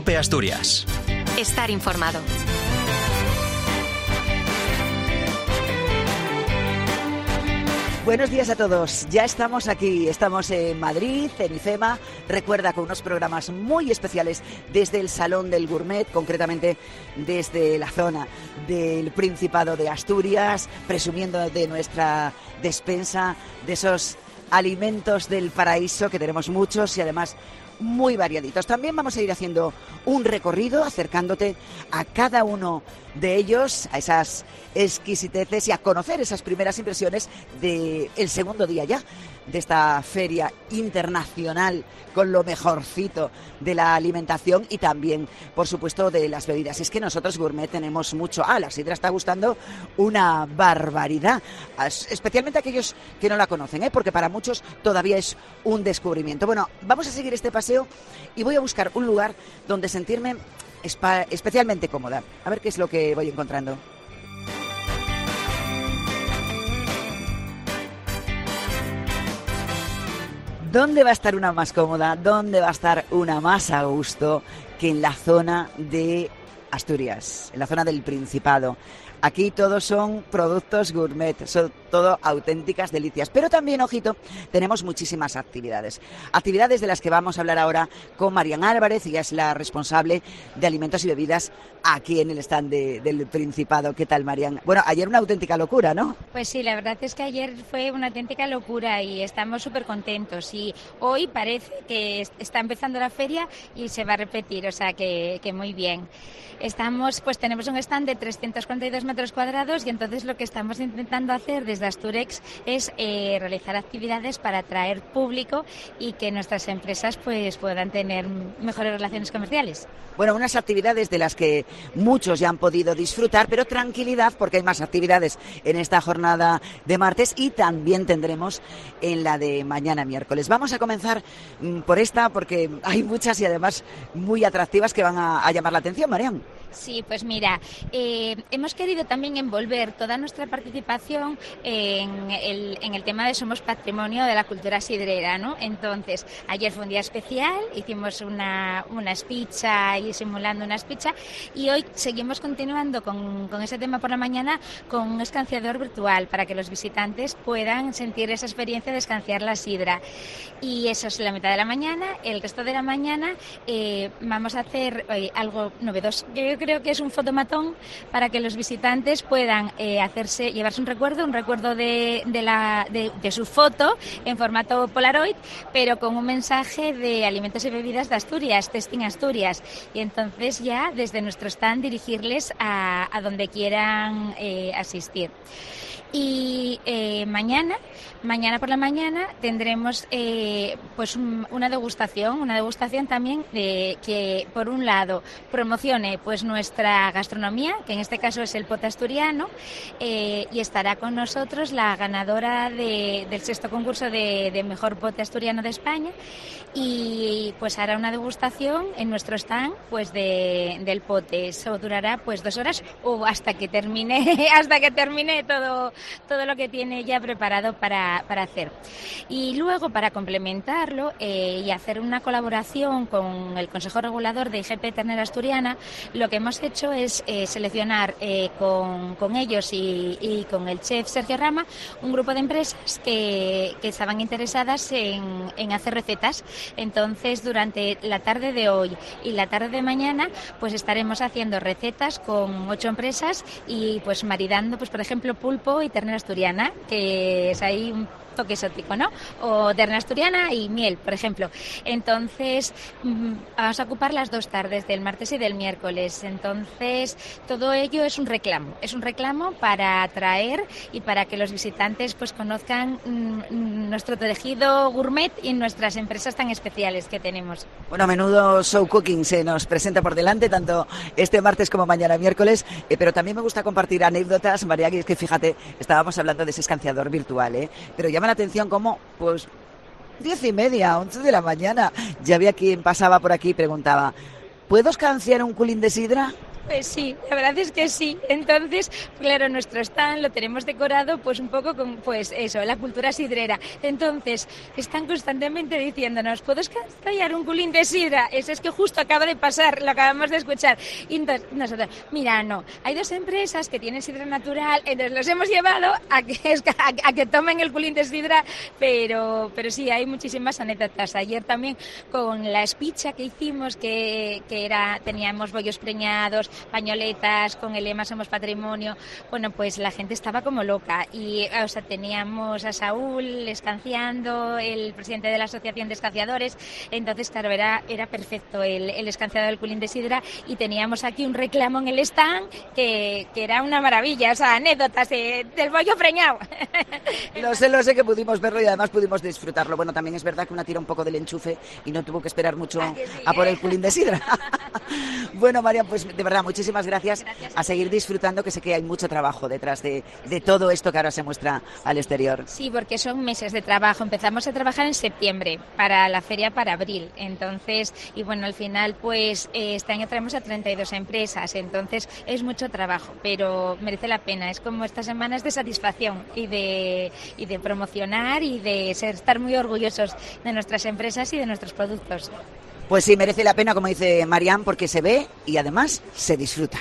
COPE Asturias. Estar informado. Buenos días a todos. Ya estamos aquí, estamos en Madrid, en IFEMA. Recuerda, con unos programas muy especiales desde el Salón del Gourmet, concretamente desde la zona del Principado de Asturias, presumiendo de nuestra despensa, de esos alimentos del paraíso, que tenemos muchos y además muy variaditos. También vamos a ir haciendo un recorrido, acercándote a cada uno de ellos, a esas exquisiteces y a conocer esas primeras impresiones del segundo día ya de esta feria internacional con lo mejorcito de la alimentación y también, por supuesto, de las bebidas. Es que nosotros gourmet tenemos mucho. La sidra está gustando una barbaridad, especialmente aquellos que no la conocen, porque para muchos todavía es un descubrimiento. Bueno, vamos a seguir este paseo y voy a buscar un lugar donde sentirme especialmente cómoda. A ver qué es lo que voy encontrando. ¿Dónde va a estar una más cómoda? ¿Dónde va a estar una más a gusto que en la zona de Asturias, en la zona del Principado? Aquí todos son productos gourmet, son todo auténticas delicias. Pero también, ojito, tenemos muchísimas actividades. Actividades de las que vamos a hablar ahora con Marian Álvarez. Ella es la responsable de alimentos y bebidas aquí en el stand del Principado. ¿Qué tal, Marian? Bueno, ayer una auténtica locura, ¿no? Pues sí, la verdad es que ayer fue una auténtica locura y estamos súper contentos. Y hoy parece que está empezando la feria y se va a repetir, o sea que muy bien. Tenemos un stand de 342 metros cuadrados y entonces lo que estamos intentando hacer desde Asturex es realizar actividades para atraer público y que nuestras empresas pues puedan tener mejores relaciones comerciales. Bueno, unas actividades de las que muchos ya han podido disfrutar, pero tranquilidad porque hay más actividades en esta jornada de martes y también tendremos en la de mañana miércoles. Vamos a comenzar por esta porque hay muchas y además muy atractivas que van a llamar la atención, Marian. Sí, pues mira, hemos querido también envolver toda nuestra participación en el tema de Somos Patrimonio de la Cultura Sidrera, ¿no? Entonces, ayer fue un día especial, hicimos una speech y simulando una speech y hoy seguimos continuando con ese tema por la mañana con un escanciador virtual para que los visitantes puedan sentir esa experiencia de escanciar la sidra. Y eso es la mitad de la mañana. El resto de la mañana vamos a hacer algo novedoso. Yo creo que es un fotomatón para que los visitantes puedan llevarse un recuerdo de su foto en formato Polaroid, pero con un mensaje de alimentos y bebidas de Asturias, Testing Asturias. Y entonces ya desde nuestro stand dirigirles a donde quieran asistir. Y mañana por la mañana tendremos pues una degustación también que por un lado promocione pues nuestra gastronomía, que en este caso es el pote asturiano, y estará con nosotros la ganadora del 6º concurso de mejor pote asturiano de España y pues hará una degustación en nuestro stand pues del pote. Eso durará pues 2 horas o hasta que termine todo lo que tiene ya preparado para hacer. Y luego, para complementarlo y hacer una colaboración con el Consejo Regulador de IGP Ternera Asturiana, lo que hemos hecho es seleccionar con ellos y con el chef Sergio Rama un grupo de empresas que estaban interesadas en hacer recetas. Entonces, durante la tarde de hoy y la tarde de mañana, pues estaremos haciendo recetas con 8 empresas y pues maridando, pues por ejemplo, pulpo y ternera asturiana, que es ahí un toque exótico, ¿no? O ternera asturiana y miel, por ejemplo. Entonces, vamos a ocupar las 2 tardes del martes y del miércoles. Entonces, todo ello es un reclamo para atraer y para que los visitantes pues conozcan nuestro tejido gourmet y nuestras empresas tan especiales que tenemos. Bueno, menudo show cooking se nos presenta por delante, tanto este martes como mañana miércoles, pero también me gusta compartir anécdotas, María, que es que fíjate, estábamos hablando de ese escanciador virtual, pero llama la atención cómo, pues, 10:30, 11 de la mañana, ya había quien pasaba por aquí y preguntaba, ¿puedo escanciar un culín de sidra? Pues sí, la verdad es que sí. Entonces, claro, nuestro stand lo tenemos decorado pues un poco con, pues eso, la cultura sidrera. Entonces, están constantemente diciéndonos, ¿puedo estallar un culín de sidra? Eso es que justo acaba de pasar, lo acabamos de escuchar. Y entonces, nosotros, mira, no, hay 2 empresas que tienen sidra natural, entonces los hemos llevado a que tomen el culín de sidra, pero sí, hay muchísimas anécdotas. Ayer también con la espicha que hicimos, que teníamos bollos preñados, pañoletas con el lema Somos Patrimonio, bueno, pues la gente estaba como loca y, o sea, teníamos a Saúl escanciando, el presidente de la Asociación de Escanciadores, entonces, claro, era perfecto el escanciado del culín de sidra y teníamos aquí un reclamo en el stand que era una maravilla, o sea, anécdotas del bollo preñado. Lo sé que pudimos verlo y además pudimos disfrutarlo. Bueno, también es verdad que una tira un poco del enchufe y no tuvo que esperar mucho a por el culín de sidra. Bueno, Marian, pues de verdad, muchísimas gracias. A seguir disfrutando, que sé que hay mucho trabajo detrás de todo esto que ahora se muestra al exterior. Sí, porque son meses de trabajo. Empezamos a trabajar en septiembre para la feria para abril. Entonces, y bueno, al final, pues este año traemos a 32 empresas. Entonces, es mucho trabajo, pero merece la pena. Es como estas semanas de satisfacción y de promocionar y de estar muy orgullosos de nuestras empresas y de nuestros productos. Pues sí, merece la pena, como dice Marian, porque se ve y además se disfruta.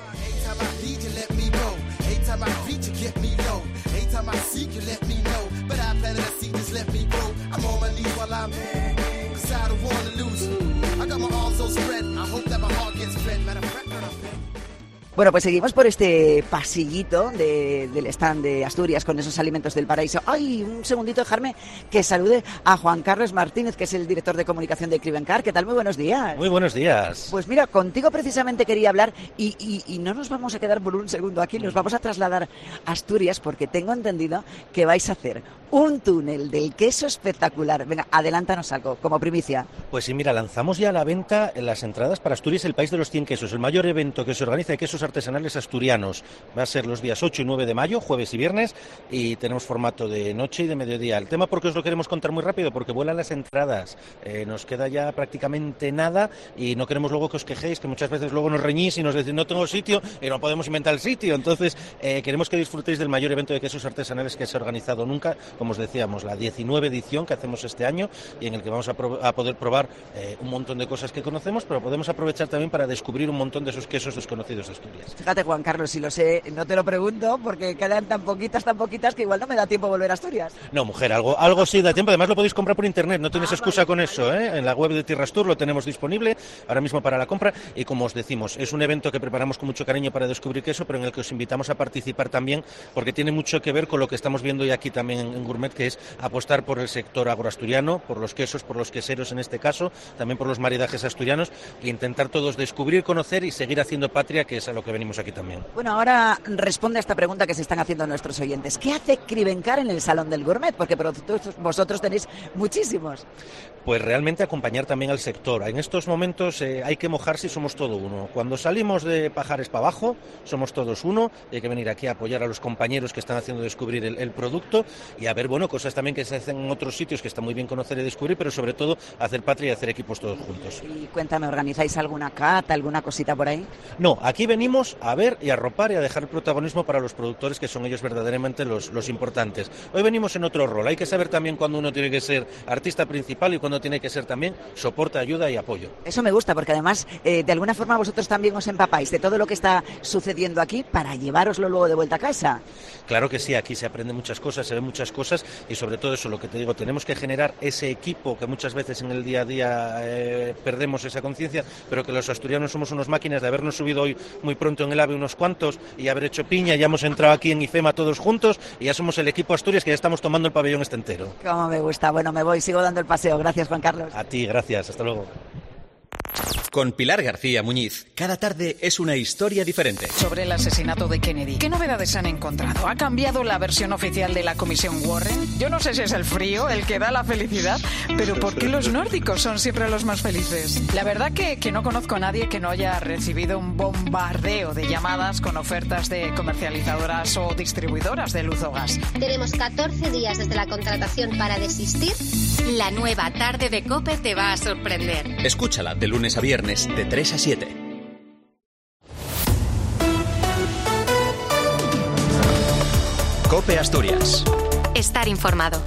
Bueno, pues seguimos por este pasillito del stand de Asturias con esos alimentos del paraíso. ¡Ay! Un segundito, dejarme que salude a Juan Carlos Martínez, que es el director de comunicación de Crivencar. ¿Qué tal? Muy buenos días. Muy buenos días. Pues mira, contigo precisamente quería hablar y no nos vamos a quedar por un segundo aquí, nos vamos a trasladar a Asturias porque tengo entendido que vais a hacer un túnel del queso espectacular. Venga, adelántanos algo, como primicia. Pues sí, mira, lanzamos ya a la venta las entradas para Asturias, el país de los 100 quesos, el mayor evento que se organiza de quesos artesanales asturianos. Va a ser los días 8 y 9 de mayo, jueves y viernes, y tenemos formato de noche y de mediodía. El tema, porque os lo queremos contar muy rápido, porque vuelan las entradas. Nos queda ya prácticamente nada y no queremos luego que os quejéis, que muchas veces luego nos reñís y nos decís no tengo sitio y no podemos inventar el sitio. Entonces, queremos que disfrutéis del mayor evento de quesos artesanales que se ha organizado nunca, como os decíamos, la 19 edición que hacemos este año y en el que vamos a poder probar un montón de cosas que conocemos, pero podemos aprovechar también para descubrir un montón de esos quesos desconocidos de Asturias. Fíjate, Juan Carlos, si lo sé, no te lo pregunto porque quedan tan poquitas que igual no me da tiempo volver a Asturias. No, mujer, algo sí da tiempo. Además lo podéis comprar por internet, no tienes excusa con eso, ¿eh? En la web de Tierras Tour lo tenemos disponible ahora mismo para la compra y como os decimos, es un evento que preparamos con mucho cariño para descubrir queso, pero en el que os invitamos a participar también porque tiene mucho que ver con lo que estamos viendo hoy aquí también en Gourmet, que es apostar por el sector agroasturiano, por los quesos, por los queseros en este caso, también por los maridajes asturianos e intentar todos descubrir, conocer y seguir haciendo patria, que es a lo que venimos aquí también. Bueno, ahora responde a esta pregunta que se están haciendo nuestros oyentes. ¿Qué hace Crivencar en el Salón del Gourmet? Porque vosotros tenéis muchísimos. Pues realmente acompañar también al sector. En estos momentos hay que mojarse y somos todo uno. Cuando salimos de Pajares para abajo, somos todos uno. Hay que venir aquí a apoyar a los compañeros que están haciendo descubrir el producto y a ver, bueno, cosas también que se hacen en otros sitios que está muy bien conocer y descubrir, pero sobre todo hacer patria y hacer equipos todos juntos. Y cuéntame, ¿organizáis alguna cata, alguna cosita por ahí? No, aquí venimos a ver y a arropar y a dejar el protagonismo para los productores, que son ellos verdaderamente los importantes. Hoy venimos en otro rol. Hay que saber también cuándo uno tiene que ser artista principal y cuándo tiene que ser también soporte, ayuda y apoyo. Eso me gusta, porque además, de alguna forma vosotros también os empapáis de todo lo que está sucediendo aquí para llevároslo luego de vuelta a casa. Claro que sí, aquí se aprende muchas cosas, se ven muchas cosas y sobre todo eso, lo que te digo, tenemos que generar ese equipo que muchas veces en el día a día perdemos esa conciencia, pero que los asturianos somos unas máquinas de habernos subido hoy muy pronto en el AVE unos cuantos y haber hecho piña, ya hemos entrado aquí en IFEMA todos juntos y ya somos el equipo Asturias que ya estamos tomando el pabellón este entero. Cómo me gusta. Bueno, me voy, sigo dando el paseo. Gracias, Juan Carlos. A ti, gracias. Hasta luego. Con Pilar García Muñiz, cada tarde es una historia diferente. Sobre el asesinato de Kennedy, ¿qué novedades han encontrado? ¿Ha cambiado la versión oficial de la Comisión Warren? Yo no sé si es el frío el que da la felicidad, pero ¿por qué los nórdicos son siempre los más felices? La verdad que no conozco a nadie que no haya recibido un bombardeo de llamadas con ofertas de comercializadoras o distribuidoras de luz o gas. Tenemos 14 días desde la contratación para desistir. La nueva tarde de COPE te va a sorprender. Escúchala de lunes a viernes de 3 a 7. COPE Asturias. Estar informado.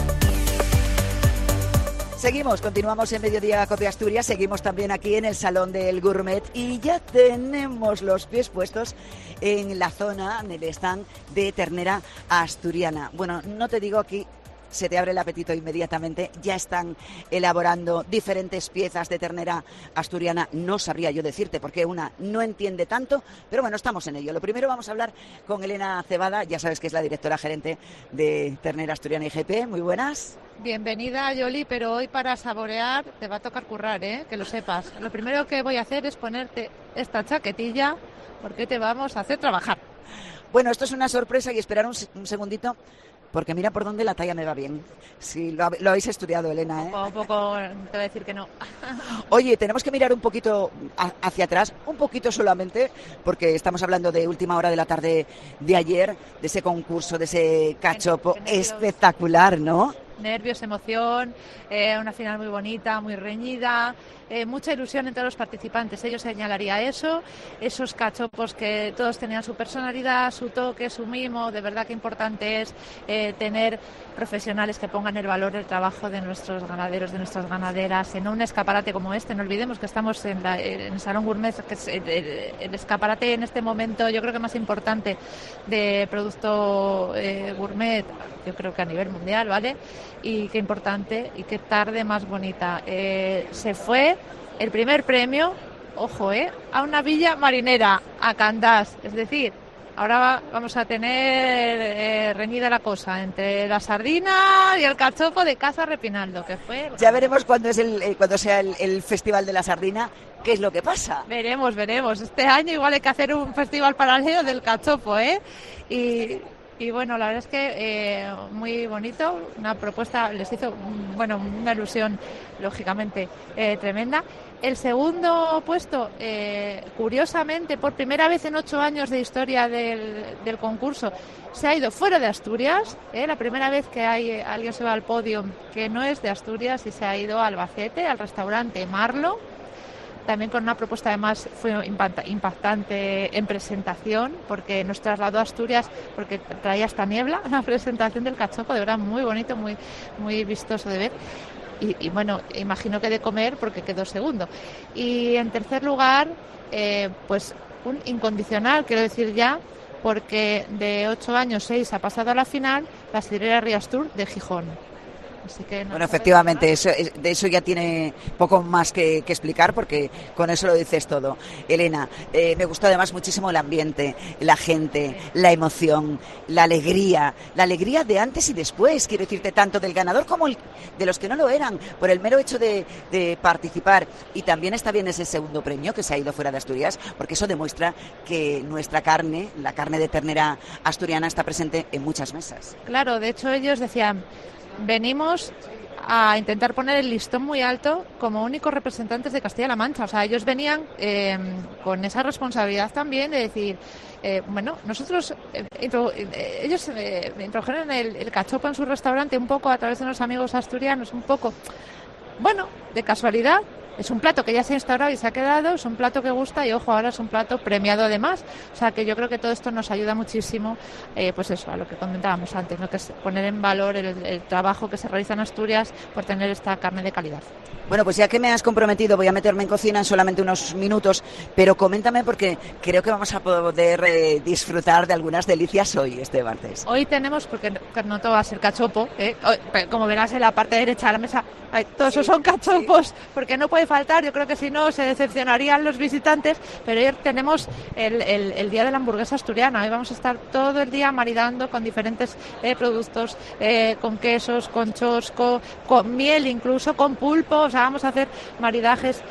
Continuamos en Mediodía Cope Asturias, seguimos también aquí en el Salón del Gourmet y ya tenemos los pies puestos en la zona, en el stand de ternera asturiana. Bueno, no te digo aquí, se te abre el apetito inmediatamente, ya están elaborando diferentes piezas de ternera asturiana. No sabría yo decirte porque una no entiende tanto, pero bueno, estamos en ello. Lo primero vamos a hablar con Elena Cebada, ya sabes que es la directora gerente de Ternera Asturiana IGP. Muy buenas. Bienvenida, Yoli, pero hoy para saborear te va a tocar currar, que lo sepas. Lo primero que voy a hacer es ponerte esta chaquetilla porque te vamos a hacer trabajar. Bueno, esto es una sorpresa y esperar un segundito porque mira por dónde la talla me va bien. Sí, lo habéis estudiado, Elena, ¿eh? Un poco, te voy a decir que no. Oye, tenemos que mirar un poquito hacia atrás, un poquito solamente, porque estamos hablando de última hora de la tarde de ayer, de ese concurso, de ese cachopo espectacular, ¿no? Nervios, emoción, una final muy bonita, muy reñida, mucha ilusión entre los participantes. Yo señalaría eso, esos cachopos que todos tenían su personalidad, su toque, su mimo. De verdad que importante es tener profesionales que pongan el valor del trabajo de nuestros ganaderos, de nuestras ganaderas, en un escaparate como este. No olvidemos que estamos en el Salón Gourmet, que es el escaparate en este momento, yo creo que más importante de producto gourmet, yo creo que a nivel mundial, ¿vale? Y qué importante y qué tarde más bonita. Se fue el primer premio, ojo, a una villa marinera, a Candás. Es decir, ahora vamos a tener reñida la cosa entre la sardina y el cachopo de Casa Repinaldo, que fue... Ya veremos cuando sea el Festival de la Sardina, qué es lo que pasa. Veremos. Este año igual hay que hacer un festival paralelo del cachopo, Y bueno, la verdad es que muy bonito, una propuesta, les hizo una ilusión, lógicamente, tremenda. El segundo puesto, curiosamente, por primera vez en 8 años de historia del concurso, se ha ido fuera de Asturias. La primera vez que alguien se va al podio que no es de Asturias y se ha ido a Albacete, al restaurante Marlo. También con una propuesta además fue impactante en presentación, porque nos trasladó a Asturias porque traía esta niebla, la presentación del cachopo, de verdad muy bonito, muy, muy vistoso de ver. Y bueno, imagino que de comer porque quedó segundo. Y en tercer lugar, pues un incondicional, quiero decir ya, porque de 8 años, 6 ha pasado a la final, la sidrera Riastur de Gijón. Así que bueno, efectivamente, de eso ya tiene poco más que explicar porque con eso lo dices todo. Elena, me gustó además muchísimo el ambiente, la gente, la emoción, la alegría de antes y después, quiero decirte, tanto del ganador como de los que no lo eran, por el mero hecho de participar. Y también está bien ese segundo premio que se ha ido fuera de Asturias, porque eso demuestra que nuestra carne, la carne de ternera asturiana, está presente en muchas mesas. Claro, de hecho ellos decían... Venimos a intentar poner el listón muy alto como únicos representantes de Castilla-La Mancha. O sea, ellos venían con esa responsabilidad también de decir, nosotros, ellos introdujeron el cachopo en su restaurante un poco a través de los amigos asturianos, un poco, de casualidad. Es un plato que ya se ha instaurado y se ha quedado, es un plato que gusta y, ojo, ahora es un plato premiado además. O sea, que yo creo que todo esto nos ayuda muchísimo, pues eso, a lo que comentábamos antes, ¿no? Que es poner en valor el trabajo que se realiza en Asturias por tener esta carne de calidad. Bueno, pues ya que me has comprometido, voy a meterme en cocina en solamente unos minutos, pero coméntame porque creo que vamos a poder disfrutar de algunas delicias hoy, este martes. Hoy tenemos, porque no todo va a ser cachopo, como verás en la parte derecha de la mesa, todos esos son cachopos, porque no puede faltar, yo creo que si no se decepcionarían los visitantes, pero hoy tenemos el día de la hamburguesa asturiana. Hoy vamos a estar todo el día maridando con diferentes productos, con quesos, con chosco, con miel, incluso con pulpo. O sea, vamos a hacer maridajes,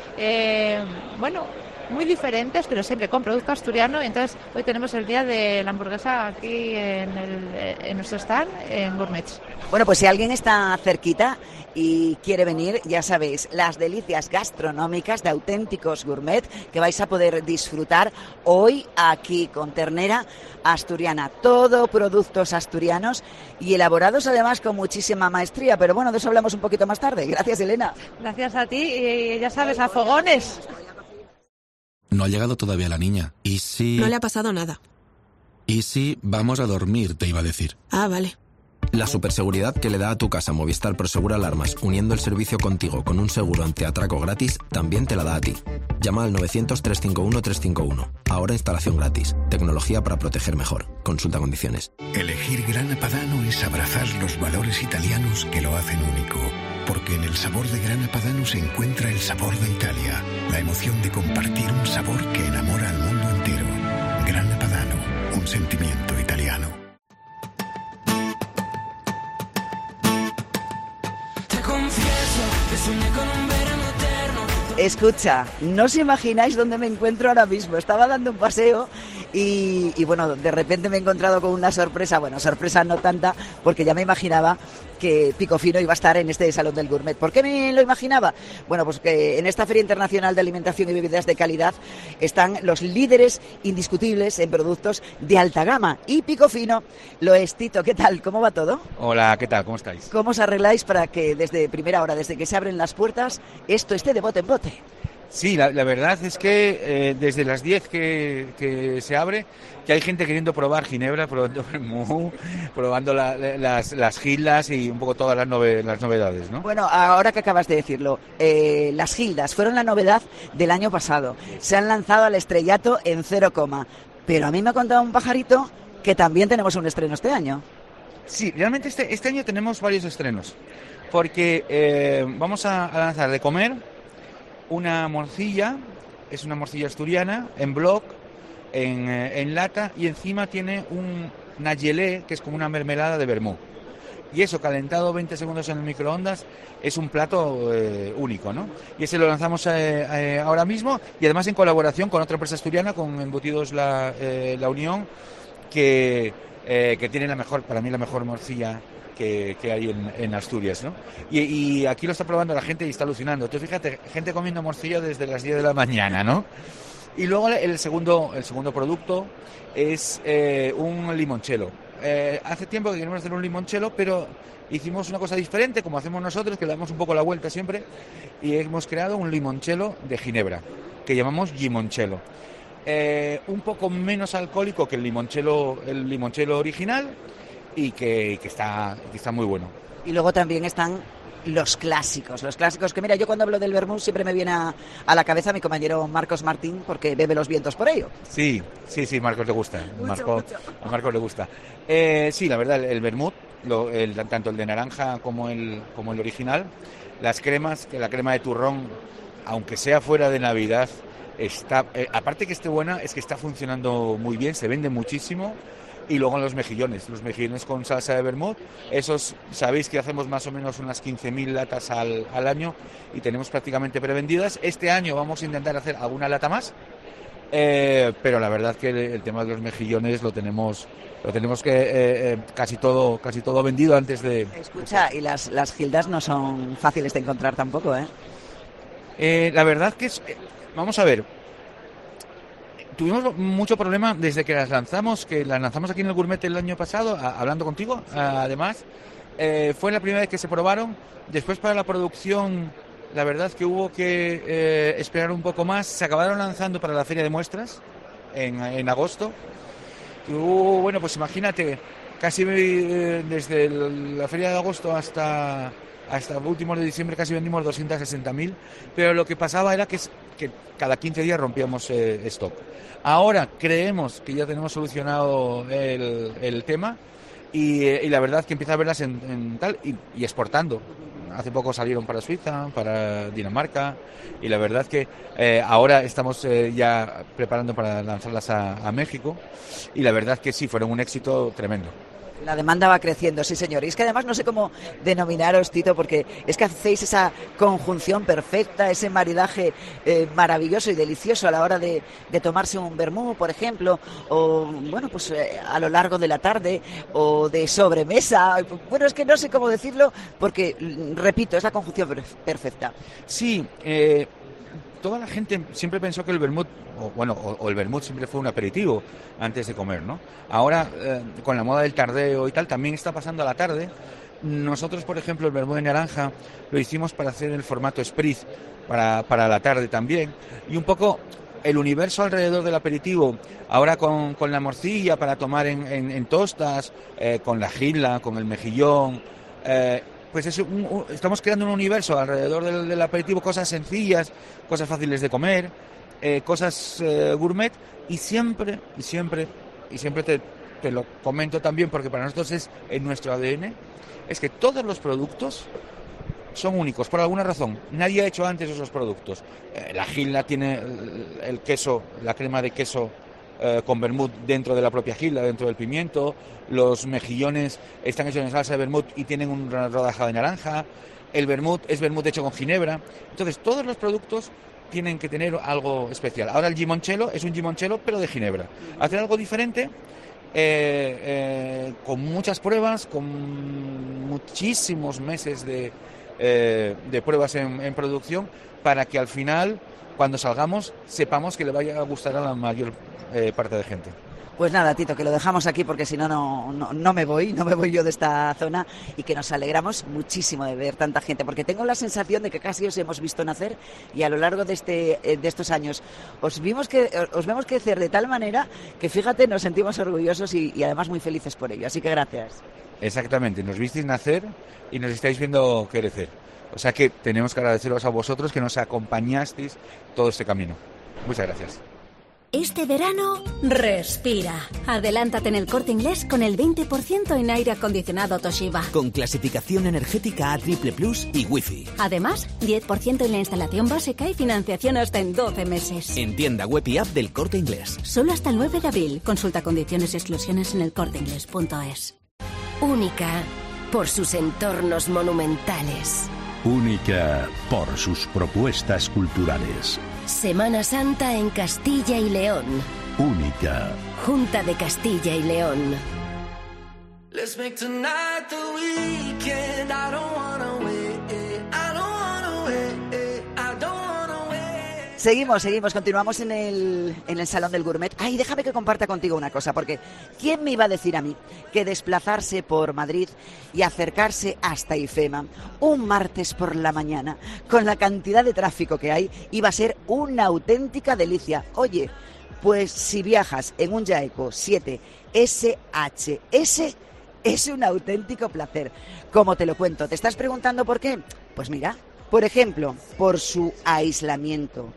muy diferentes, pero siempre con producto asturiano. Y entonces hoy tenemos el día de la hamburguesa aquí en nuestro stand, en Gourmets. Bueno, pues si alguien está cerquita y quiere venir, ya sabéis, las delicias gastronómicas de auténticos gourmet que vais a poder disfrutar hoy aquí con ternera asturiana. Todo productos asturianos y elaborados además con muchísima maestría. Pero bueno, de eso hablamos un poquito más tarde. Gracias, Elena. Gracias a ti y ya sabes, a fogones. No ha llegado todavía la niña. ¿Y si...? No le ha pasado nada. Easy, vamos a dormir, te iba a decir. Ah, vale. La superseguridad que le da a tu casa Movistar Prosegur Alarmas, uniendo el servicio contigo con un seguro antiatraco gratis, también te la da a ti. Llama al 900-351-351. Ahora instalación gratis. Tecnología para proteger mejor. Consulta condiciones. Elegir Grana Padano es abrazar los valores italianos que lo hacen único. Porque en el sabor de Grana Padano se encuentra el sabor de Italia. La emoción de compartir un sabor que enamora al mundo entero. Grana Padano, un sentimiento italiano. Escucha, no os imagináis dónde me encuentro ahora mismo. Estaba dando un paseo y bueno, de repente me he encontrado con una sorpresa. Bueno, sorpresa no tanta, porque ya me imaginaba que Picofino iba a estar en este Salón del Gourmet. ¿Por qué me lo imaginaba? Bueno, pues que en esta Feria Internacional de Alimentación y Bebidas de Calidad están los líderes indiscutibles en productos de alta gama. Y Picofino lo es. Tito, ¿qué tal? ¿Cómo va todo? Hola, ¿qué tal? ¿Cómo estáis? ¿Cómo os arregláis para que desde primera hora, desde que se abren las puertas, esto esté de bote en bote? Sí, la verdad es que desde las 10 que se abre, que hay gente queriendo probar ginebra, probando vermú, probando las gildas y un poco todas las novedades, ¿no? Bueno, ahora que acabas de decirlo, las gildas fueron la novedad del año pasado. Se han lanzado al estrellato en 0, pero a mí me ha contado un pajarito que también tenemos un estreno este año. Sí, realmente este año tenemos varios estrenos, porque vamos a lanzar de comer una morcilla, es una morcilla asturiana, en bloc, en lata, y encima tiene una gelée, que es como una mermelada de vermú. Y eso, calentado 20 segundos en el microondas, es un plato único, ¿no? Y ese lo lanzamos ahora mismo, y además en colaboración con otra empresa asturiana, con Embutidos La Unión, que tiene para mí la mejor morcilla que hay en Asturias, ¿no? Y aquí lo está probando la gente y está alucinando. Tú fíjate, gente comiendo morcilla desde las 10 de la mañana, ¿no? Y luego el segundo producto es un limoncello. Hace tiempo que queremos hacer un limoncello, pero hicimos una cosa diferente, como hacemos nosotros, que le damos un poco la vuelta siempre, y hemos creado un limoncello de ginebra, que llamamos limoncello. Un poco menos alcohólico que el limoncello original, y que está muy bueno. Y luego también están los clásicos que mira, yo cuando hablo del vermú siempre me viene a la cabeza mi compañero Marcos Martín, porque bebe los vientos por ello. Sí, Marcos le gusta. A Marcos le gusta. Sí, la verdad, el vermut, tanto el de naranja como el original, las cremas, que la crema de turrón, aunque sea fuera de Navidad, está, aparte que esté buena, es que está funcionando muy bien, se vende muchísimo. Y luego los mejillones con salsa de vermut, esos sabéis que hacemos más o menos unas 15.000 latas al año y tenemos prácticamente prevendidas. Este año vamos a intentar hacer alguna lata más, pero la verdad que el tema de los mejillones lo tenemos que casi todo vendido antes de... Escucha, y las gildas no son fáciles de encontrar tampoco, ¿eh? La verdad que vamos a ver. Tuvimos mucho problema desde que las lanzamos aquí en el Gourmet el año pasado, hablando contigo, además. Fue la primera vez que se probaron. Después, para la producción, la verdad que hubo que esperar un poco más. Se acabaron lanzando para la feria de muestras en agosto. Bueno, pues imagínate, casi desde la feria de agosto hasta últimos de diciembre casi vendimos 260.000, pero lo que pasaba era que cada 15 días rompíamos stock. Ahora creemos que ya tenemos solucionado el tema y la verdad que empieza a verlas en tal y exportando. Hace poco salieron para Suiza, para Dinamarca, y la verdad que ahora estamos ya preparando para lanzarlas a México, y la verdad que sí, fueron un éxito tremendo. La demanda va creciendo, sí señor. Y es que además no sé cómo denominaros, Tito, porque es que hacéis esa conjunción perfecta, ese maridaje maravilloso y delicioso a la hora de tomarse un vermú, por ejemplo, o bueno, pues a lo largo de la tarde, o de sobremesa. Bueno, es que no sé cómo decirlo, porque, repito, es la conjunción perfecta. Sí, toda la gente siempre pensó que el vermut, o el vermut siempre fue un aperitivo antes de comer, ¿no? Ahora, con la moda del tardeo y tal, también está pasando a la tarde. Nosotros, por ejemplo, el vermut de naranja lo hicimos para hacer el formato spritz para la tarde también. Y un poco el universo alrededor del aperitivo, ahora con la morcilla para tomar en tostas, con la gilda, con el mejillón, pues estamos creando un universo alrededor del aperitivo, cosas sencillas, cosas fáciles de comer, cosas gourmet, y siempre te lo comento también, porque para nosotros es en nuestro ADN, es que todos los productos son únicos, por alguna razón. Nadie ha hecho antes esos productos. La gilda tiene el queso, la crema de queso con vermut dentro de la propia gilda, dentro del pimiento. Los mejillones están hechos en salsa de vermut y tienen una rodaja de naranja. El vermut es vermut hecho con ginebra. Entonces, todos los productos tienen que tener algo especial. Ahora el limoncello es un limoncello, pero de ginebra. Hacer algo diferente, con muchas pruebas, con muchísimos meses de pruebas en producción, para que al final, cuando salgamos, sepamos que le vaya a gustar a la mayor parte de gente. Pues nada, Tito, que lo dejamos aquí porque si no, no me voy yo de esta zona, y que nos alegramos muchísimo de ver tanta gente, porque tengo la sensación de que casi os hemos visto nacer, y a lo largo de estos años os vemos crecer de tal manera que, fíjate, nos sentimos orgullosos y además muy felices por ello, así que gracias. Exactamente, nos visteis nacer y nos estáis viendo crecer. O sea que tenemos que agradeceros a vosotros que nos acompañasteis todo este camino. Muchas gracias. Este verano, respira. Adelántate en El Corte Inglés con el 20% en aire acondicionado Toshiba. Con clasificación energética A++ y Wi-Fi. Además, 10% en la instalación básica y financiación hasta en 12 meses. En tienda web y app del Corte Inglés. Solo hasta el 9 de abril. Consulta condiciones y exclusiones en elcorteinglés.es. Única por sus entornos monumentales. Única por sus propuestas culturales. Semana Santa en Castilla y León. Única. Junta de Castilla y León. Let's make tonight the weekend. I don't wanna wait. I don't wanna wait. I don't wanna wait. Seguimos, continuamos en el Salón del Gourmet. Ay, déjame que comparta contigo una cosa, porque ¿quién me iba a decir a mí que desplazarse por Madrid y acercarse hasta IFEMA un martes por la mañana, con la cantidad de tráfico que hay, iba a ser una auténtica delicia? Oye, pues si viajas en un Jaeco 7 SHS, es un auténtico placer. ¿Cómo te lo cuento? ¿Te estás preguntando por qué? Pues mira, por ejemplo, por su aislamiento.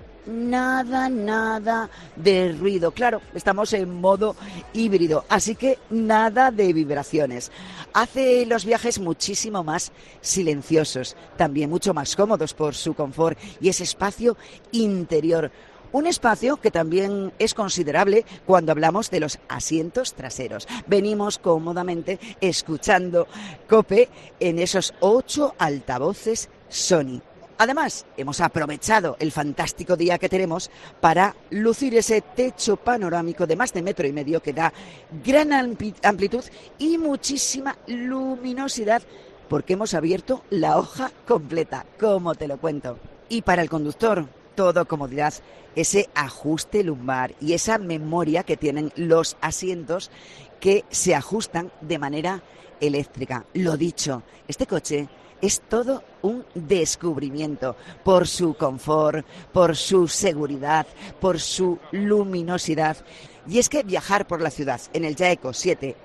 Nada de ruido. Claro, estamos en modo híbrido, así que nada de vibraciones. Hace los viajes muchísimo más silenciosos, también mucho más cómodos por su confort y ese espacio interior. Un espacio que también es considerable cuando hablamos de los asientos traseros. Venimos cómodamente escuchando COPE en esos 8 altavoces Sony. Además, hemos aprovechado el fantástico día que tenemos para lucir ese techo panorámico de más de 1,5 metros que da gran amplitud y muchísima luminosidad, porque hemos abierto la hoja completa, como te lo cuento. Y para el conductor, todo comodidad, ese ajuste lumbar y esa memoria que tienen los asientos que se ajustan de manera eléctrica. Lo dicho, este coche es todo un descubrimiento por su confort, por su seguridad, por su luminosidad. Y es que viajar por la ciudad en el Jaeco 7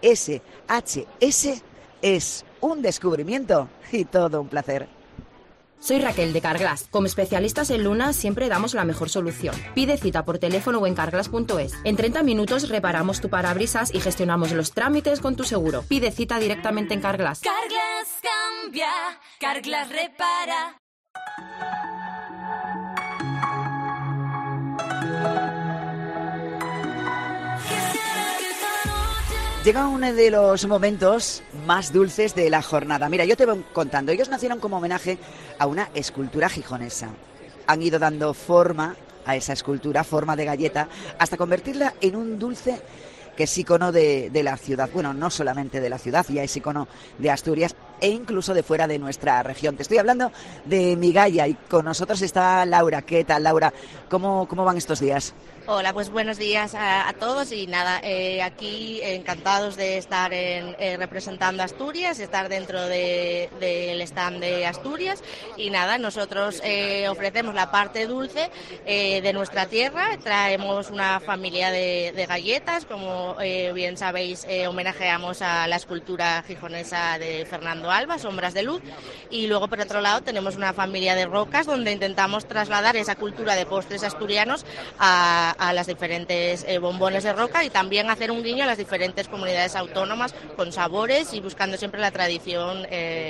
SHS es un descubrimiento y todo un placer. Soy Raquel de Carglass. Como especialistas en Luna siempre damos la mejor solución. Pide cita por teléfono o en carglass.es. En 30 minutos reparamos tu parabrisas y gestionamos los trámites con tu seguro. Pide cita directamente en Carglass. Carglass cambia, Carglass repara. Llega uno de los momentos más dulces de la jornada. Mira, yo te voy contando. Ellos nacieron como homenaje a una escultura gijonesa. Han ido dando forma a esa escultura, forma de galleta, hasta convertirla en un dulce que es icono de la ciudad. Bueno, no solamente de la ciudad, ya es icono de Asturias e incluso de fuera de nuestra región. Te estoy hablando de Migalla y con nosotros está Laura. ¿Qué tal, Laura? ¿Cómo van estos días? Hola, pues buenos días a todos y nada, aquí encantados de estar representando Asturias, estar dentro del stand de Asturias y nada, nosotros ofrecemos la parte dulce de nuestra tierra, traemos una familia de galletas, como bien sabéis, homenajeamos a la escultura gijonesa de Fernando Alba, Sombras de Luz, y luego por otro lado tenemos una familia de rocas donde intentamos trasladar esa cultura de postres asturianos a las diferentes bombones de roca y también hacer un guiño a las diferentes comunidades autónomas con sabores y buscando siempre la tradición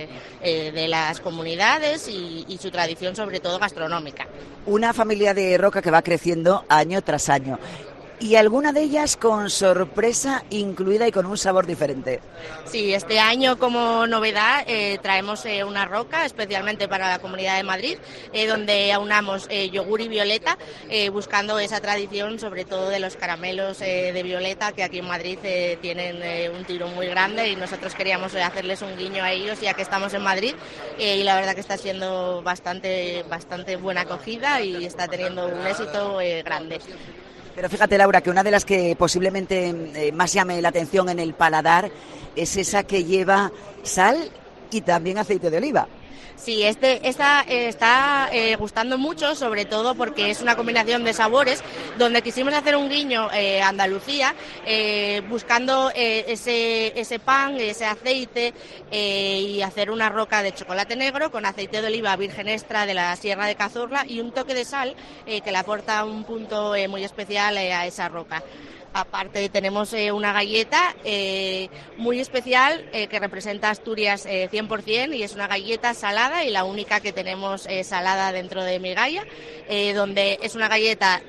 de las comunidades y su tradición sobre todo gastronómica. Una familia de roca que va creciendo año tras año. Y alguna de ellas con sorpresa incluida y con un sabor diferente. Sí, este año como novedad traemos una roca especialmente para la Comunidad de Madrid, donde aunamos yogur y violeta, buscando esa tradición sobre todo de los caramelos de violeta, que aquí en Madrid tienen un tiro muy grande y nosotros queríamos hacerles un guiño a ellos ya que estamos en Madrid y la verdad que está siendo bastante buena acogida y está teniendo un éxito grande. Pero fíjate, Laura, que una de las que posiblemente más llame la atención en el paladar es esa que lleva sal y también aceite de oliva. Sí, esta está gustando mucho, sobre todo porque es una combinación de sabores donde quisimos hacer un guiño a Andalucía, buscando ese pan, ese aceite y hacer una roca de chocolate negro con aceite de oliva virgen extra de la Sierra de Cazorla y un toque de sal que le aporta un punto muy especial a esa roca. Aparte tenemos una galleta muy especial que representa Asturias 100% y es una galleta salada y la única que tenemos salada dentro de Migalla, donde es una galleta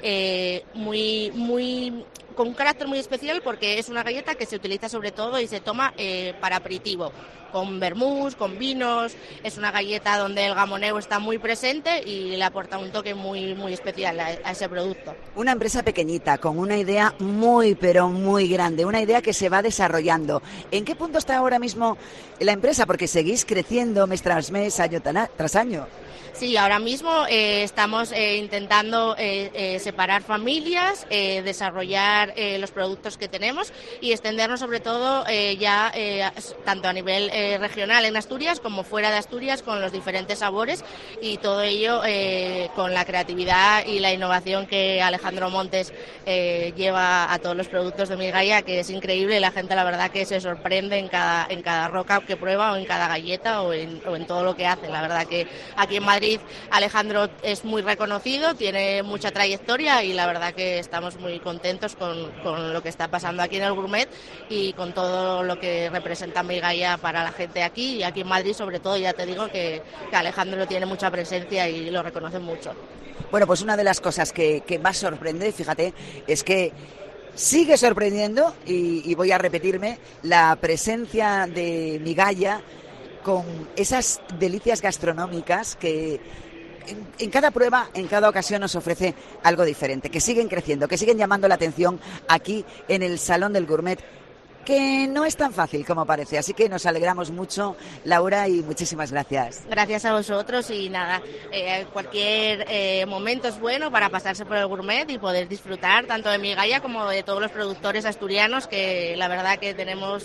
con un carácter muy especial porque es una galleta que se utiliza sobre todo y se toma para aperitivo, con vermús, con vinos. Es una galleta donde el gamoneo está muy presente y le aporta un toque muy especial a ese producto. Una empresa pequeñita, con una idea muy, pero muy grande, una idea que se va desarrollando. ¿En qué punto está ahora mismo la empresa? Porque seguís creciendo mes tras mes, año tras año. Sí, ahora mismo estamos intentando separar familias, desarrollar los productos que tenemos y extendernos sobre todo tanto a nivel regional en Asturias como fuera de Asturias con los diferentes sabores y todo ello con la creatividad y la innovación que Alejandro Montes lleva a todos los productos de Migalla, que es increíble. La gente la verdad que se sorprende en cada roca que prueba o en cada galleta o en todo lo que hace. La verdad que aquí en Madrid Alejandro es muy reconocido, tiene mucha trayectoria y la verdad que estamos muy contentos con lo que está pasando aquí en el Gourmet y con todo lo que representa Migalla para la gente aquí y aquí en Madrid sobre todo. Ya te digo que Alejandro tiene mucha presencia y lo reconocen mucho. Bueno, pues una de las cosas que más sorprende, fíjate, es que sigue sorprendiendo y voy a repetirme la presencia de Migalla con esas delicias gastronómicas que en cada prueba, en cada ocasión nos ofrece algo diferente, que siguen creciendo, que siguen llamando la atención aquí en el Salón del Gourmet, que no es tan fácil como parece. Así que nos alegramos mucho, Laura, y muchísimas gracias. Gracias a vosotros y nada, cualquier momento es bueno para pasarse por el Gourmet y poder disfrutar tanto de Migalla como de todos los productores asturianos, que la verdad que tenemos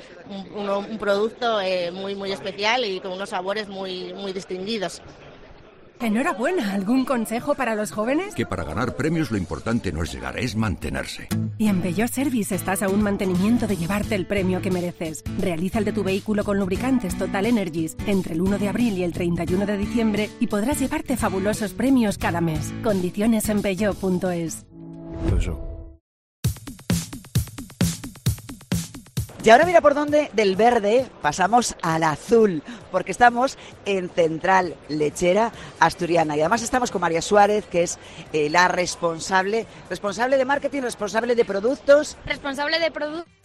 un producto muy especial y con unos sabores muy distinguidos. Enhorabuena. ¿Algún consejo para los jóvenes? Que para ganar premios lo importante no es llegar, es mantenerse. Y en Peugeot Service estás a un mantenimiento de llevarte el premio que mereces. Realiza el de tu vehículo con lubricantes Total Energies entre el 1 de abril y el 31 de diciembre y podrás llevarte fabulosos premios cada mes. Condiciones en Peugeot.es. Y ahora mira por dónde del verde pasamos al azul, porque estamos en Central Lechera Asturiana y además estamos con María Suárez, que es la responsable de marketing, responsable de productos. Responsable de productos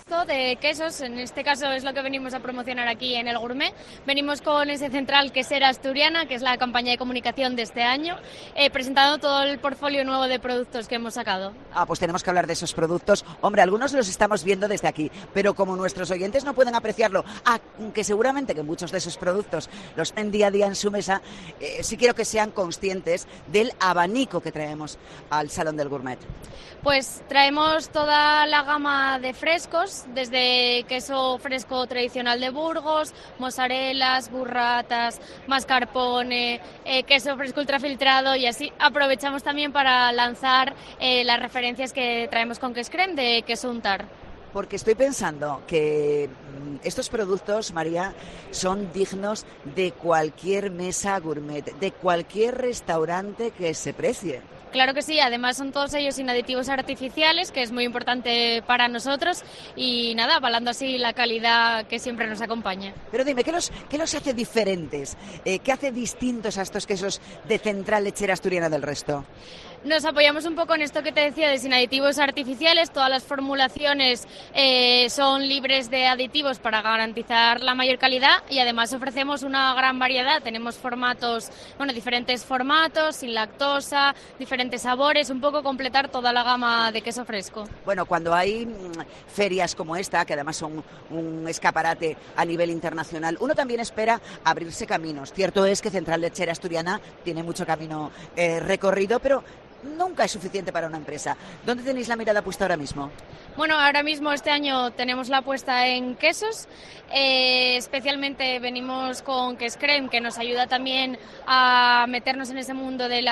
de quesos, en este caso es lo que venimos a promocionar aquí en el Gourmet. Venimos con ese Central Quesera Asturiana, que es la campaña de comunicación de este año, presentando todo el portfolio nuevo de productos que hemos sacado. Pues tenemos que hablar de esos productos. Hombre, algunos los estamos viendo desde aquí, pero como nuestros oyentes no pueden apreciarlo, aunque seguramente que muchos de esos productos los ven día a día en su mesa, sí quiero que sean conscientes del abanico que traemos al Salón del Gourmet. Pues traemos toda la gama de frescos, desde queso fresco tradicional de Burgos, mozzarelas, burratas, mascarpone, queso fresco ultrafiltrado, y así aprovechamos también para lanzar las referencias que traemos con Quescrem de queso untar. Porque estoy pensando que estos productos, María, son dignos de cualquier mesa gourmet, de cualquier restaurante que se precie. Claro que sí, además son todos ellos sin aditivos artificiales, que es muy importante para nosotros, y nada, avalando así la calidad que siempre nos acompaña. Pero dime, ¿qué los hace diferentes? ¿Qué hace distintos a estos quesos de Central Lechera Asturiana del resto? Nos apoyamos un poco en esto que te decía de sin aditivos artificiales. Todas las formulaciones son libres de aditivos para garantizar la mayor calidad, y además ofrecemos una gran variedad. Tenemos diferentes formatos, sin lactosa, diferentes sabores, un poco completar toda la gama de queso fresco. Bueno, cuando hay ferias como esta, que además son un escaparate a nivel internacional, uno también espera abrirse caminos. Cierto es que Central Lechera Asturiana tiene mucho camino recorrido, pero nunca es suficiente para una empresa. ¿Dónde tenéis la mirada puesta ahora mismo? Bueno, ahora mismo este año tenemos la puesta en quesos. Especialmente venimos con Quescrem, que nos ayuda también a meternos en ese mundo de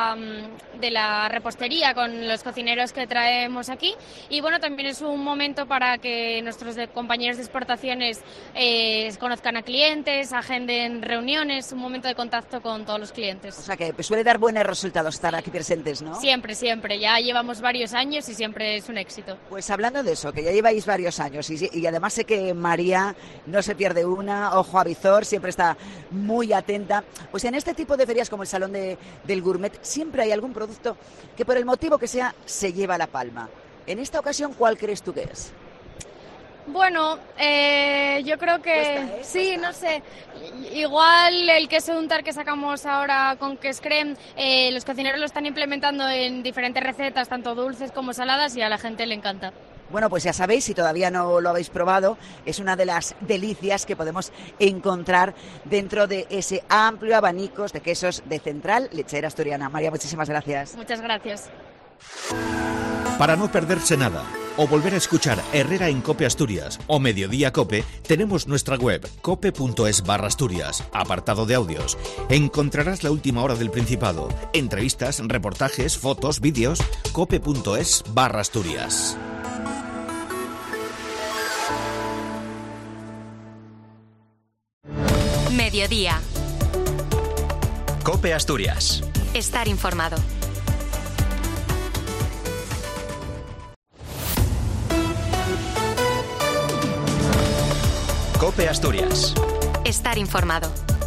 la repostería con los cocineros que traemos aquí. Y bueno, también es un momento para que nuestros compañeros de exportaciones conozcan a clientes, agenden reuniones, un momento de contacto con todos los clientes. O sea que suele dar buenos resultados estar aquí presentes, ¿no? Siempre, siempre. Ya llevamos varios años y siempre es un éxito. Pues hablando de eso, que ya lleváis varios años y además sé que María no se pierde una, ojo a visor, siempre está muy atenta. Pues en este tipo de ferias como el Salón del Gourmet siempre hay algún producto que por el motivo que sea se lleva la palma. En esta ocasión, ¿cuál crees tú que es? Bueno, yo creo que sí, no sé. Igual el queso untar que sacamos ahora con Quescrem, los cocineros lo están implementando en diferentes recetas, tanto dulces como saladas, y a la gente le encanta. Bueno, pues ya sabéis, si todavía no lo habéis probado, es una de las delicias que podemos encontrar dentro de ese amplio abanico de quesos de Central Lechera Asturiana. María, muchísimas gracias. Muchas gracias. Para no perderse nada o volver a escuchar Herrera en Cope Asturias o Mediodía Cope, tenemos nuestra web cope.es/Asturias, apartado de audios. Encontrarás la última hora del Principado, entrevistas, reportajes, fotos, vídeos. cope.es/Asturias. Mediodía. Cope Asturias. Estar informado. Cope Asturias. Estar informado.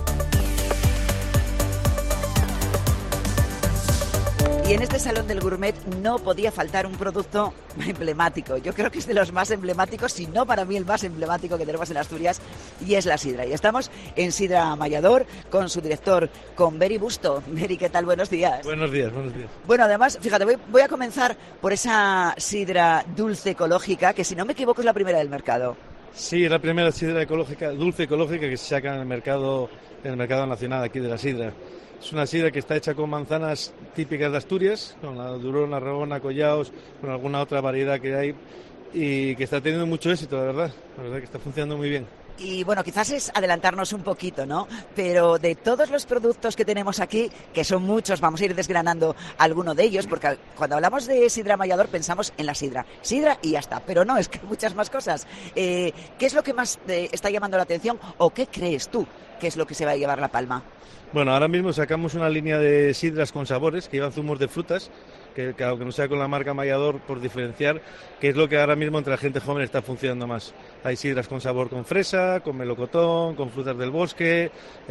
Y en este Salón del Gourmet no podía faltar un producto emblemático. Yo creo que es de los más emblemáticos, si no para mí el más emblemático que tenemos en Asturias, y es la sidra. Y estamos en Sidra Mallador con su director, con Beri Busto. Beri, ¿qué tal? Buenos días. Buenos días, buenos días. Bueno, además, fíjate, voy a comenzar por esa sidra dulce ecológica, que si no me equivoco es la primera del mercado. Sí, es la primera sidra ecológica, dulce ecológica, que se saca en el mercado nacional aquí de la sidra. Es una sidra que está hecha con manzanas típicas de Asturias, con la Durona, Rabona, Collaos, con alguna otra variedad que hay, y que está teniendo mucho éxito, la verdad que está funcionando muy bien. Y bueno, quizás es adelantarnos un poquito, ¿no? Pero de todos los productos que tenemos aquí, que son muchos, vamos a ir desgranando alguno de ellos, porque cuando hablamos de sidra Mallador pensamos en la sidra y ya está, pero no, es que hay muchas más cosas. ¿Qué es lo que más está llamando la atención o qué crees tú qué es lo que se va a llevar la palma. Bueno, ahora mismo sacamos una línea de sidras con sabores que llevan zumos de frutas, que aunque no sea con la marca Mayador, por diferenciar, que es lo que ahora mismo entre la gente joven está funcionando más. Hay sidras con sabor con fresa, con melocotón, con frutas del bosque,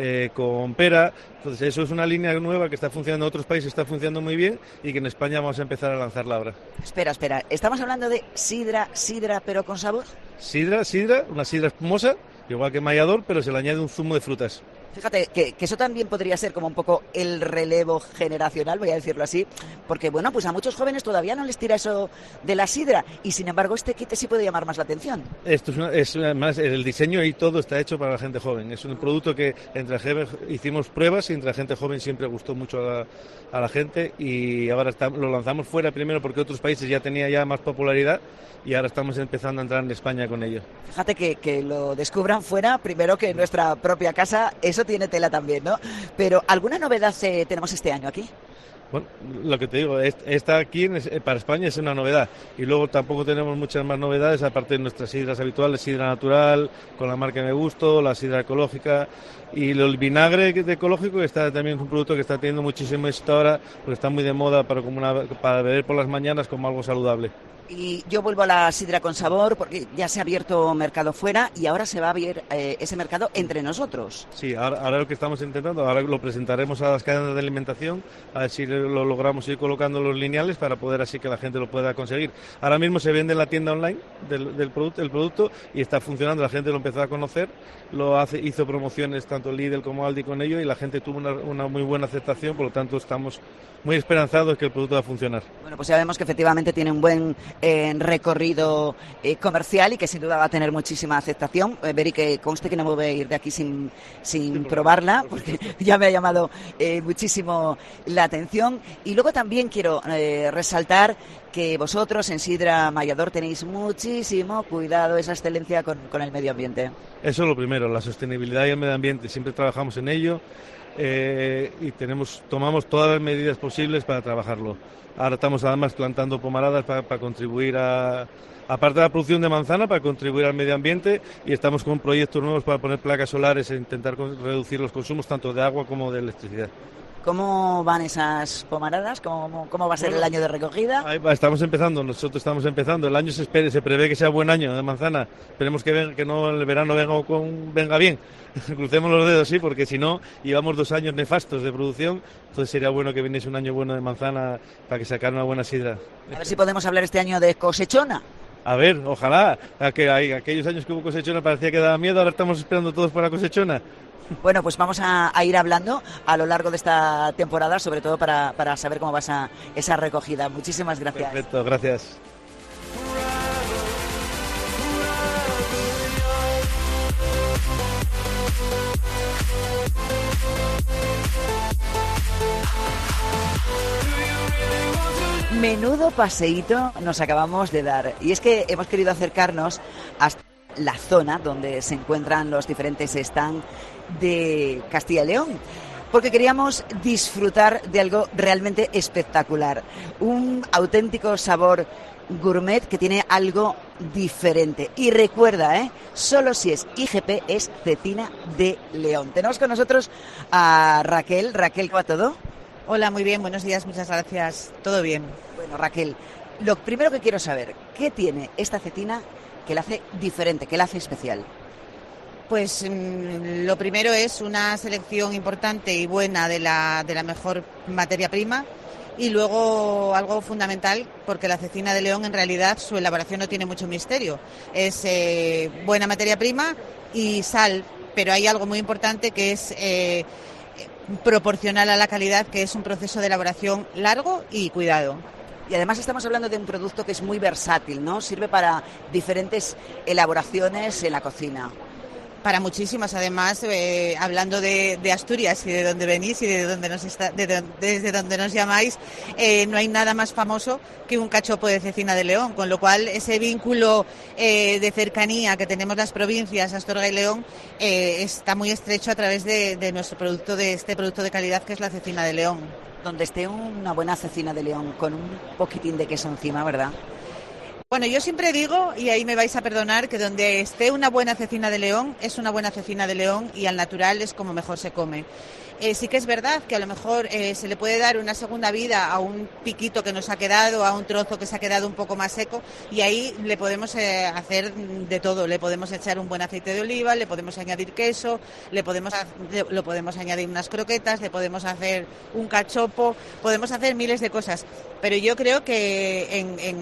con pera. Entonces eso es una línea nueva que está funcionando en otros países, está funcionando muy bien y que en España vamos a empezar a lanzarla ahora. Espera, ¿estamos hablando de sidra pero con sabor? Sidra, una sidra espumosa, igual que Mayador, pero se le añade un zumo de frutas. Fíjate que eso también podría ser como un poco el relevo generacional, voy a decirlo así, porque bueno, pues a muchos jóvenes todavía no les tira eso de la sidra y sin embargo este kit sí puede llamar más la atención. Esto es más el diseño y todo está hecho para la gente joven. Es un producto que entre hicimos pruebas y entre la gente joven siempre gustó mucho a la gente y ahora lo lanzamos fuera primero porque otros países ya tenía ya más popularidad y ahora estamos empezando a entrar en España con ello. Fíjate que lo descubran fuera primero que en nuestra propia casa, eso tiene tela también, ¿no? Pero ¿alguna novedad tenemos este año aquí? Bueno, lo que te digo, esta aquí para España es una novedad y luego tampoco tenemos muchas más novedades aparte de nuestras sidras habituales, sidra natural, con la marca Me Gusto, la sidra ecológica y el vinagre ecológico que está también es un producto que está teniendo muchísimo éxito ahora porque está muy de moda para beber por las mañanas como algo saludable. Y yo vuelvo a la sidra con sabor porque ya se ha abierto mercado fuera y ahora se va a abrir ese mercado entre nosotros. Sí, ahora lo que estamos intentando, ahora lo presentaremos a las cadenas de alimentación, a ver si lo logramos ir colocando los lineales para poder así que la gente lo pueda conseguir. Ahora mismo se vende en la tienda online del producto y está funcionando, la gente lo empezó a conocer, hizo promociones tanto Lidl como Aldi con ello y la gente tuvo una muy buena aceptación, por lo tanto estamos muy esperanzados que el producto va a funcionar. Bueno, pues ya vemos que efectivamente tiene un buen recorrido comercial y que sin duda va a tener muchísima aceptación. Veri, que conste que no me voy a ir de aquí sin probarla, porque ya me ha llamado muchísimo la atención. Y luego también quiero resaltar que vosotros en Sidra Mayador tenéis muchísimo cuidado, esa excelencia con el medio ambiente. Eso es lo primero, la sostenibilidad y el medio ambiente. Siempre trabajamos en ello y tomamos todas las medidas posibles para trabajarlo. Ahora estamos además plantando pomaradas para contribuir aparte de la producción de manzana, para contribuir al medio ambiente y estamos con proyectos nuevos para poner placas solares e intentar reducir los consumos tanto de agua como de electricidad. ¿Cómo van esas pomaradas? ¿Cómo va a ser el año de recogida? Estamos empezando, nosotros estamos empezando. El año se prevé que sea buen año de manzana. Esperemos que no el verano venga bien. Crucemos los dedos, sí, porque si no, llevamos 2 años nefastos de producción. Entonces sería bueno que viniese un año bueno de manzana para que sacara una buena sidra. A ver si podemos hablar este año de cosechona. A ver, ojalá. Aquellos años que hubo cosechona parecía que daba miedo, ahora estamos esperando todos por la cosechona. Bueno, pues vamos a ir hablando a lo largo de esta temporada, sobre todo para saber cómo va esa recogida. Muchísimas gracias. Perfecto, gracias. Menudo paseíto nos acabamos de dar. Y es que hemos querido acercarnos hasta la zona donde se encuentran los diferentes stands de Castilla y León, porque queríamos disfrutar de algo realmente espectacular, un auténtico sabor gourmet que tiene algo diferente. Y recuerda, solo si es IGP es cecina de León. Tenemos con nosotros a Raquel. Raquel, ¿cómo va todo? Hola, muy bien, buenos días, muchas gracias. Todo bien. Bueno, Raquel, lo primero que quiero saber, ¿qué tiene esta cecina que la hace diferente, que la hace especial? Pues lo primero es una selección importante y buena de la mejor materia prima y luego algo fundamental, porque la cecina de León en realidad su elaboración no tiene mucho misterio. Es buena materia prima y sal, pero hay algo muy importante que es proporcional a la calidad, que es un proceso de elaboración largo y cuidado. Y además estamos hablando de un producto que es muy versátil, ¿no? Sirve para diferentes elaboraciones en la cocina. Para muchísimas, además, hablando de Asturias y de donde venís y de donde desde donde nos llamáis, no hay nada más famoso que un cachopo de cecina de León, con lo cual ese vínculo de cercanía que tenemos las provincias Astorga y León está muy estrecho a través de nuestro producto, de este producto de calidad que es la cecina de León. Donde esté una buena cecina de León con un poquitín de queso encima, ¿verdad? Bueno, yo siempre digo, y ahí me vais a perdonar, que donde esté una buena cecina de León, es una buena cecina de León y al natural es como mejor se come. Sí que es verdad que a lo mejor se le puede dar una segunda vida a un piquito que nos ha quedado, a un trozo que se ha quedado un poco más seco, y ahí le podemos hacer de todo. Le podemos echar un buen aceite de oliva, le podemos añadir queso, lo podemos añadir unas croquetas, le podemos hacer un cachopo, podemos hacer miles de cosas. Pero yo creo que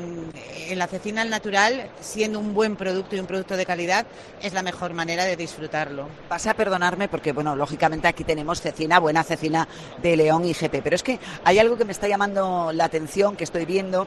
en la cecina al natural, siendo un buen producto y un producto de calidad, es la mejor manera de disfrutarlo. Vas a perdonarme porque, bueno, lógicamente aquí tenemos cecina, buena cecina de León y GP, pero es que hay algo que me está llamando la atención, que estoy viendo,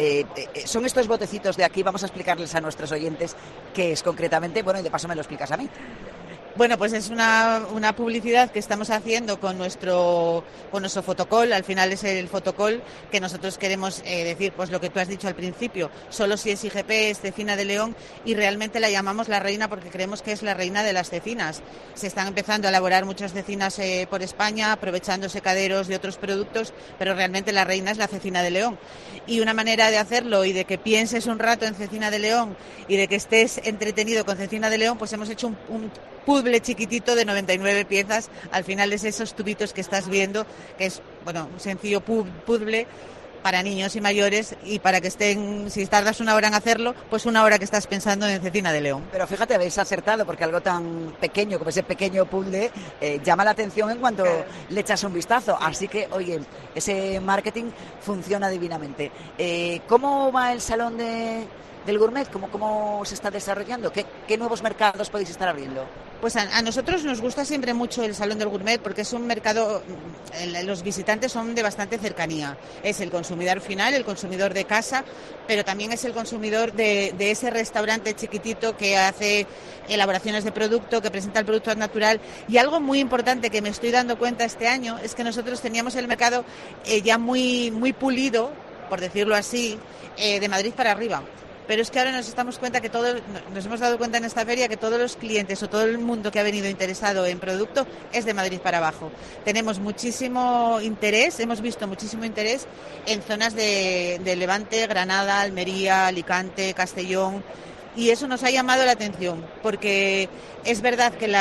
son estos botecitos de aquí. Vamos a explicarles a nuestros oyentes qué es concretamente, bueno, y de paso me lo explicas a mí. Bueno, pues es una publicidad que estamos haciendo con nuestro fotocall. Al final es el fotocall que nosotros queremos decir, pues lo que tú has dicho al principio, solo si es IGP, es cecina de León, y realmente la llamamos la reina porque creemos que es la reina de las cecinas. Se están empezando a elaborar muchas cecinas por España, aprovechando secaderos de otros productos, pero realmente la reina es la cecina de León. Y una manera de hacerlo y de que pienses un rato en cecina de León y de que estés entretenido con cecina de León, pues hemos hecho un puzzle chiquitito de 99 piezas. Al final es esos tubitos que estás viendo, que es, bueno, un sencillo puzzle para niños y mayores, y para que estén, si tardas una hora en hacerlo, pues una hora que estás pensando en cecina de León. Pero fíjate, habéis acertado, porque algo tan pequeño como ese pequeño puzzle llama la atención en cuanto le echas un vistazo. Así que, oye, ese marketing funciona divinamente. ¿Cómo va el salón del gourmet? ¿Cómo se está desarrollando? ¿Qué nuevos mercados podéis estar abriendo? Pues a nosotros nos gusta siempre mucho el Salón del Gourmet porque es un mercado, los visitantes son de bastante cercanía. Es el consumidor final, el consumidor de casa, pero también es el consumidor de ese restaurante chiquitito que hace elaboraciones de producto, que presenta el producto natural. Y algo muy importante que me estoy dando cuenta este año es que nosotros teníamos el mercado ya muy pulido, por decirlo así, de Madrid para arriba. Pero es que ahora nos hemos dado cuenta en esta feria que todos los clientes o todo el mundo que ha venido interesado en producto es de Madrid para abajo. Tenemos muchísimo interés, hemos visto muchísimo interés en zonas de Levante, Granada, Almería, Alicante, Castellón, y eso nos ha llamado la atención, porque es verdad que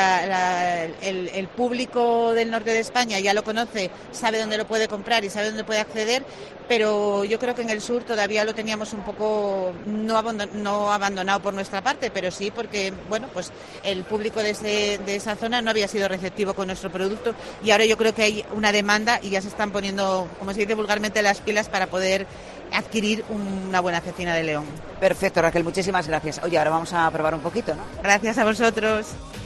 el público del norte de España ya lo conoce, sabe dónde lo puede comprar y sabe dónde puede acceder, pero yo creo que en el sur todavía lo teníamos un poco no abandonado por nuestra parte, pero sí porque, bueno, pues el público de esa zona no había sido receptivo con nuestro producto, y ahora yo creo que hay una demanda y ya se están poniendo, como se dice vulgarmente, las pilas para poder adquirir una buena cecina de León. Perfecto, Raquel, muchísimas gracias. Oye, ahora vamos a probar un poquito, ¿no? Gracias a vosotros.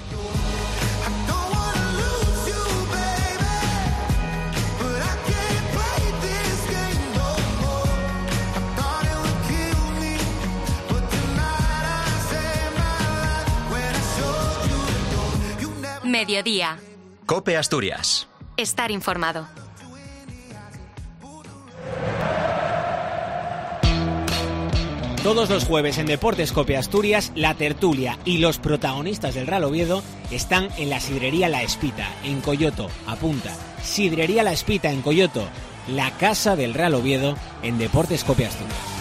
Mediodía. COPE Asturias. Estar informado. Todos los jueves en Deportes COPE Asturias, la tertulia y los protagonistas del Real Oviedo están en la sidrería La Espita, en Coyoto. Apunta, sidrería La Espita en Coyoto, la casa del Real Oviedo en Deportes COPE Asturias.